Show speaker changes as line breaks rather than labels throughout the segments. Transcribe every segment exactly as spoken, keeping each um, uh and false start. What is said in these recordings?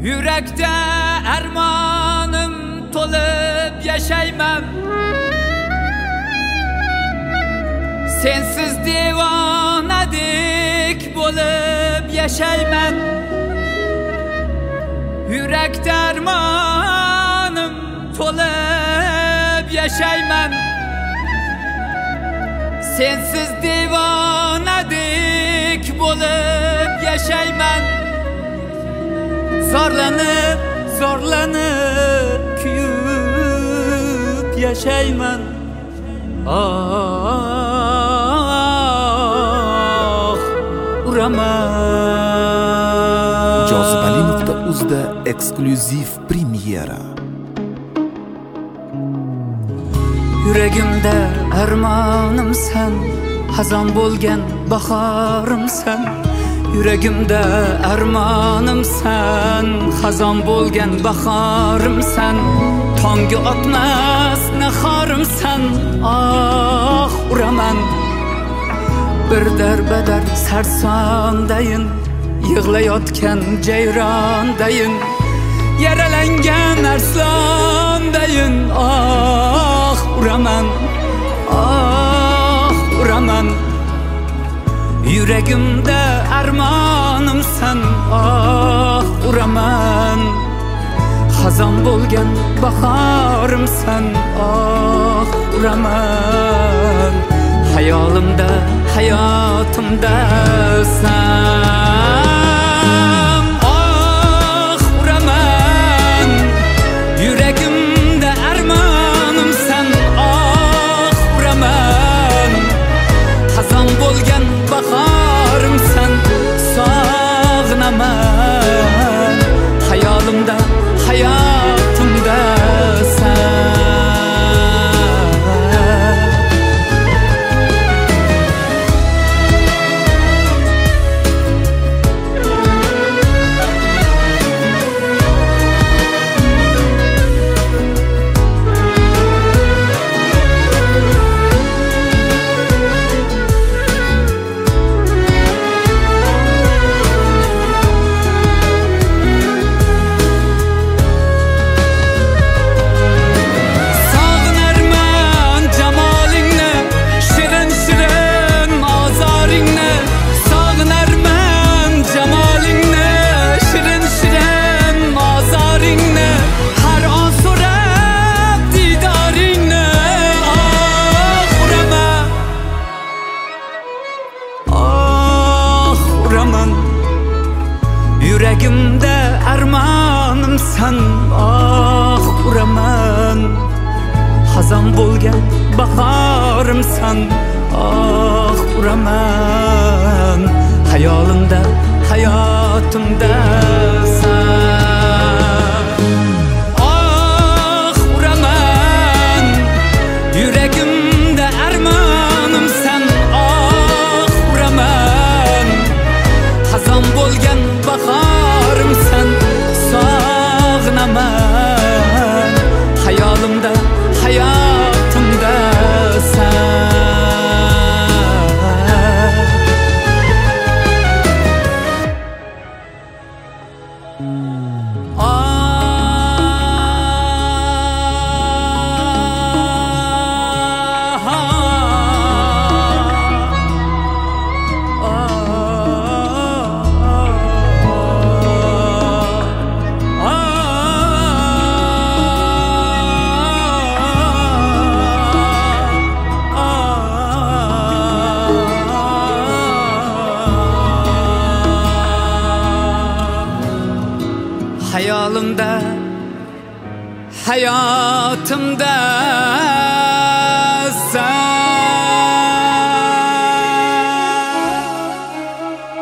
Yürekte armonum to'lib yashayman. Sensiz devonadek bo'lib yashayman. Yürekte armonum to'lib yashayman. Sensiz devonadek bo'lib yashayman. Zorlanib, zorlanib kuyib yashayman. Ah, uraman.
Jozibali nuqta uzda eksklyuziv premyera.
Yuragimda armonimsan, xazon bo'lgan bahorimsan. Yuragimda armonimsan, xazon bo'lgan bahorimsan. Tongga otmas nahorimsan, ah uraman. Bir darbadar sarsondayin, yig'layotgan jayrondayin, yaralangan arslondayin, ah uraman, ah uraman. Yuragimda armonimsan, ah uraman. Xazon bo'lgan bahorimsan, ah uraman. Hayolimda, hayotimdasan, ah uraman. Yuragimda armonimsan, ah uraman. Xazon bo'lgan bahorimsan, sog'inaman. Hayolimda, hayotimdasan. Yuragimda armonimsan, ah uraman. Xazon bo'lgan bahorimsan, ah uraman. Hayolimda, hayotimdasan, ah uraman. Yuragimda armonimsan, ah uraman. Xazon bo'lgan bahorimsan, sog'inaman. Hayolimda, hayotimdasan. Hayolimda,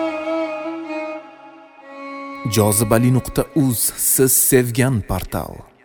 hayotimdasan.
Jozibali nuqta uz siz sevgan portal.